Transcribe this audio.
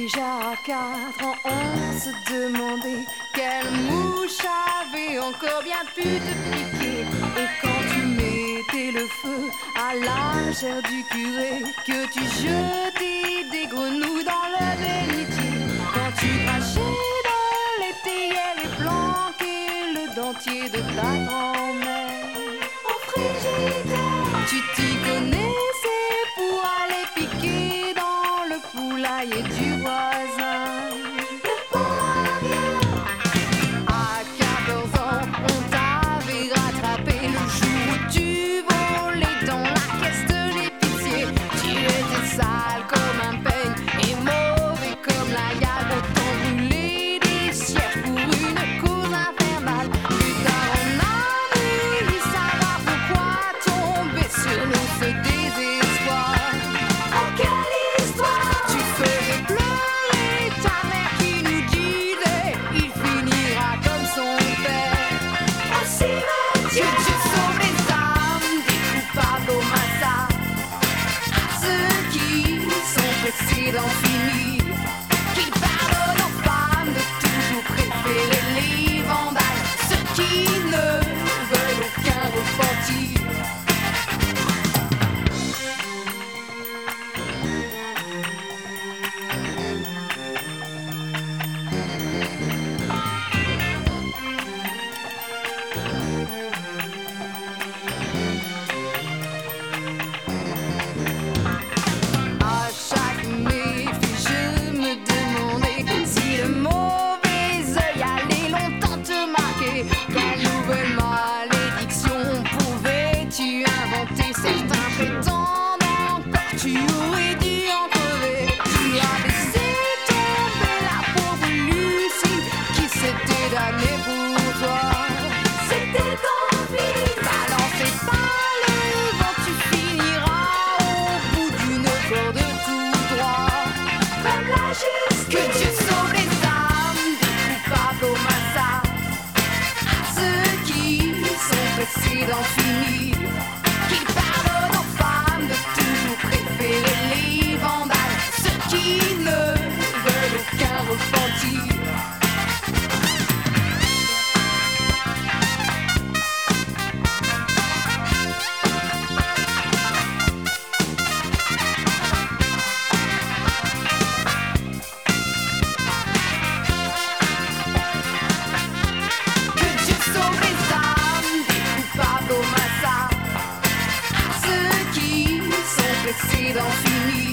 Déjà à 4 ans, on se demandait quelle mouche avait encore bien pu te piquer. Et quand tu mettais le feu à la chair du curé, que tu jetais des grenouilles dans le bénitier, quand tu crachais dans les théières et planquais le dentier de ta grand-mère au frigidaire, tu t'y connaissais pour aller piquer dans le poulailler du voisin. À 14 ans, on t'avait rattrapé le jour où tu volais dans la caisse de l'épicier. Tu étais sale comme un peigne et mauvais comme la gale. Autant brûler des sièges pour une cause infernale. Plus tard on a voulu savoir pourquoi tomber sur nous ce désespoir. Oh quelle histoire! Tu faisais pleurer ta mère qui nous disait il finira comme son père au cimetière. Que Dieu sauve les âmes des coupables au massacre, ceux qui sont pressés d'en finir, qui pardonnent aux femmes de toujours préférer les vandales, ceux qui ne veulent aucun repentir. À chaque méfait, je me demandais si le mauvais œil allait longtemps te marquer. Quelle nouvelle malédiction pouvais-tu inventer? Certains prétendent encore tu aurais dû en crever. Tu as laissé tomber la pauvre Lucie qui s'était damnée pour toi. C'était ton fils. Balancé par le vent, tu finiras au bout d'une corde tout droit. Comme la justice. Que Dieu sauve les âmes des coupables au massacre, ceux qui sont pressés d'en finir, qui pardonnent aux femmes de toujours préférer les vandales, ceux qui ne veulent aucun repentir. Que Dieu sauve les âmes des coupables au massacre, ceux qui sont pressés d'en finir,